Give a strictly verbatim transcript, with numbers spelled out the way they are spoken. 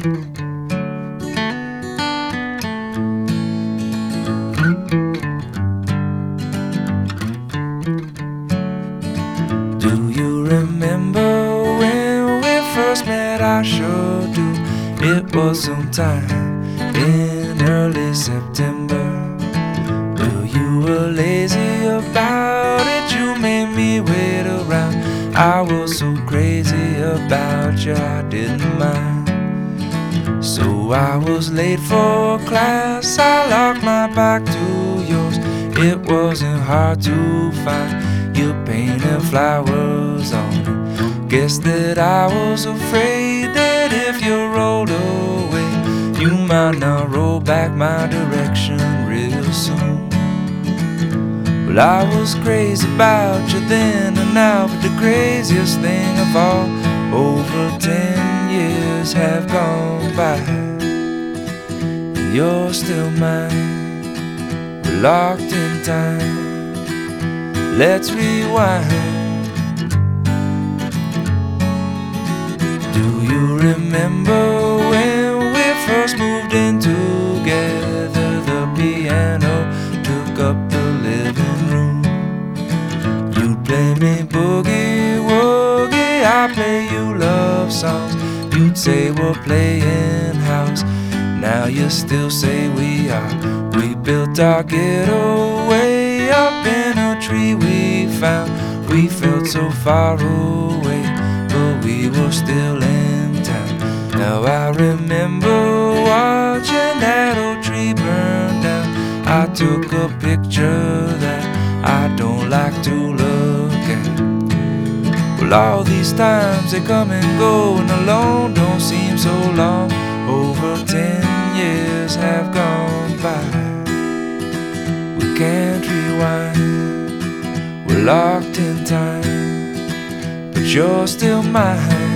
Do you remember when we first met? I sure do. It was sometime in early September. Well, you were lazy about it, you made me wait around. I was so crazy about you, I didn't mind. So I was late for class, I locked my back to yours. It wasn't hard to find, you painted flowers on it. Guess that I was afraid that if you rolled away, you might not roll back my direction real soon. Well, I was crazy about you then and now, but the craziest thing of all, over ten years have gone by, and you're still mine. We're locked in time. Let's rewind. Do you remember when we first moved in together? The piano took up the living room. You'd play me boogie woogie, I'd play you love songs. You'd say we're playing house, now you still say we are. We built our ghetto way up in a tree we found. We felt so far away, but we were still in town. Now I remember watching that old tree burn down. I took a picture that I don't like to look at. Well, all these times they come and go, and alone don't seem so long. Over ten years have gone by. We can't rewind, we're locked in time, but you're still mine.